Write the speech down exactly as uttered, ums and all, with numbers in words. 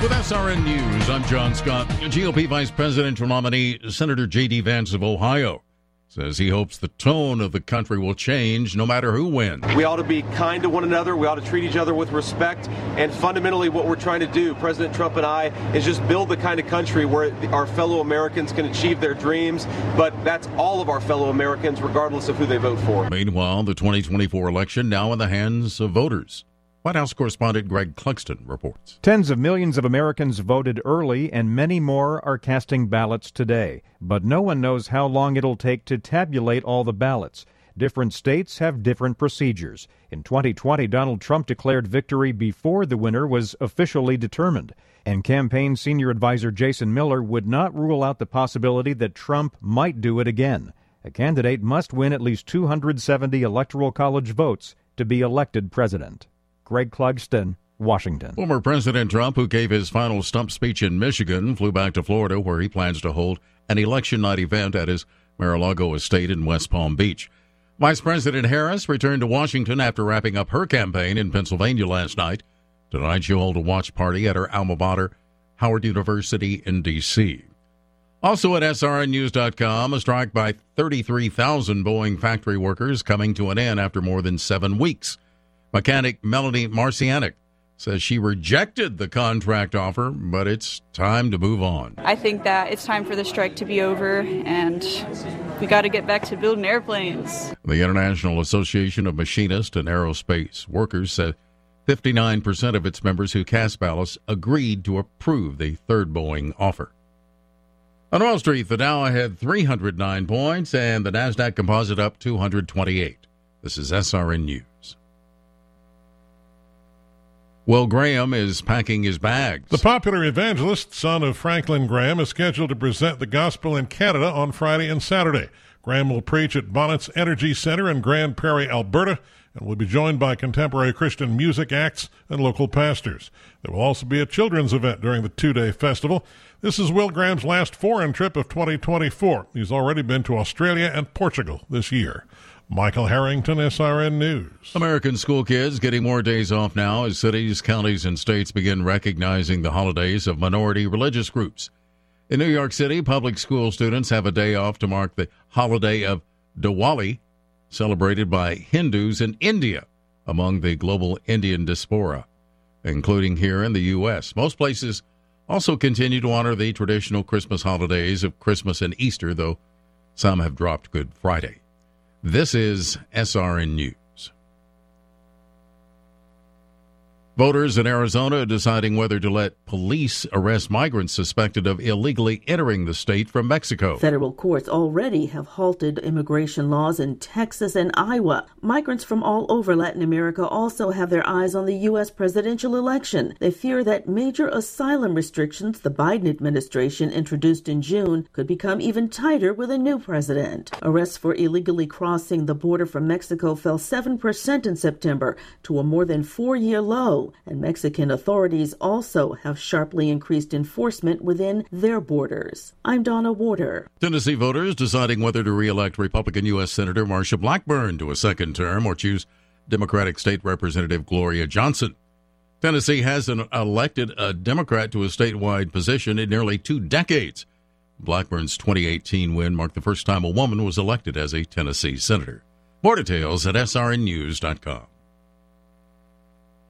With S R N News, I'm John Scott. G O P Vice Presidential nominee Senator J D. Vance of Ohio says he hopes the tone of the country will change no matter who wins. We ought to be kind to one another. We ought to treat each other with respect. And fundamentally what we're trying to do, President Trump and I, is just build the kind of country where our fellow Americans can achieve their dreams. But that's all of our fellow Americans, regardless of who they vote for. Meanwhile, the twenty twenty-four election now in the hands of voters. White House correspondent Greg Clugston reports. Tens of millions of Americans voted early, and many more are casting ballots today. But no one knows how long it'll take to tabulate all the ballots. Different states have different procedures. In twenty twenty, Donald Trump declared victory before the winner was officially determined. And campaign senior advisor Jason Miller would not rule out the possibility that Trump might do it again. A candidate must win at least two hundred seventy Electoral College votes to be elected president. Greg Clugston, Washington. Former President Trump, who gave his final stump speech in Michigan, flew back to Florida, where he plans to hold an election night event at his Mar-a-Lago estate in West Palm Beach. Vice President Harris returned to Washington after wrapping up her campaign in Pennsylvania last night. Tonight, she'll hold a watch party at her alma mater, Howard University in D C Also at S R N news dot com, a strike by thirty-three thousand Boeing factory workers coming to an end after more than seven weeks. Mechanic Melanie Marcianic says she rejected the contract offer, but it's time to move on. I think that it's time for the strike to be over, and we got to get back to building airplanes. The International Association of Machinists and Aerospace Workers said fifty-nine percent of its members who cast ballots agreed to approve the third Boeing offer. On Wall Street, the Dow had three hundred nine points, and the NASDAQ Composite up two hundred twenty-eight. This is S R N News. Will Graham is packing his bags. The popular evangelist, son of Franklin Graham, is scheduled to present the gospel in Canada on Friday and Saturday. Graham will preach at Bonnet's Energy Center in Grand Prairie, Alberta, and will be joined by contemporary Christian music acts and local pastors. There will also be a children's event during the two-day festival. This is Will Graham's last foreign trip of twenty twenty-four. He's already been to Australia and Portugal this year. Michael Harrington, S R N News. American school kids getting more days off now as cities, counties, and states begin recognizing the holidays of minority religious groups. In New York City, public school students have a day off to mark the holiday of Diwali, celebrated by Hindus in India among the global Indian diaspora, including here in the U S. Most places also continue to honor the traditional Christmas holidays of Christmas and Easter, though some have dropped Good Friday. This is S R N News. Voters in Arizona are deciding whether to let police arrest migrants suspected of illegally entering the state from Mexico. Federal courts already have halted immigration laws in Texas and Iowa. Migrants from all over Latin America also have their eyes on the U S presidential election. They fear that major asylum restrictions the Biden administration introduced in June could become even tighter with a new president. Arrests for illegally crossing the border from Mexico fell seven percent in September to a more than four-year low. And Mexican authorities also have sharply increased enforcement within their borders. I'm Donna Warder. Tennessee voters deciding whether to re-elect Republican U S Senator Marsha Blackburn to a second term or choose Democratic State Representative Gloria Johnson. Tennessee hasn't elected a Democrat to a statewide position in nearly two decades. Blackburn's twenty eighteen win marked the first time a woman was elected as a Tennessee senator. More details at S R N news dot com.